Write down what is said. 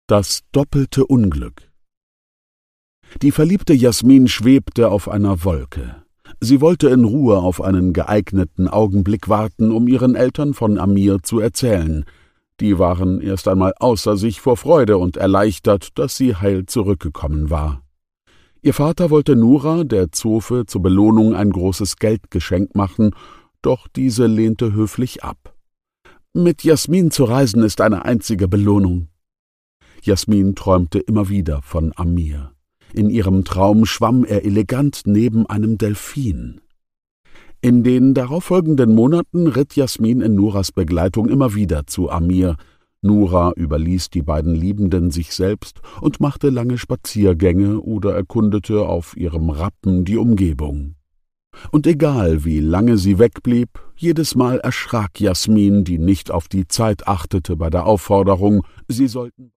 Das doppelte Unglück. Die verliebte Jasmin schwebte auf einer Wolke. Sie wollte in Ruhe auf einen geeigneten Augenblick warten, um ihren Eltern von Amir zu erzählen. Die waren erst einmal außer sich vor Freude und erleichtert, dass sie heil zurückgekommen war. Ihr Vater wollte Nura, der Zofe, zur Belohnung ein großes Geldgeschenk machen, doch diese lehnte höflich ab. »Mit Jasmin zu reisen ist eine einzige Belohnung.« Jasmin träumte immer wieder von Amir. In ihrem Traum schwamm er elegant neben einem Delphin. In den darauffolgenden Monaten ritt Jasmin in Nuras Begleitung immer wieder zu Amir. Nura überließ die beiden Liebenden sich selbst und machte lange Spaziergänge oder erkundete auf ihrem Rappen die Umgebung. Und egal, wie lange sie wegblieb, jedes Mal erschrak Jasmin, die nicht auf die Zeit achtete bei der Aufforderung, sie sollten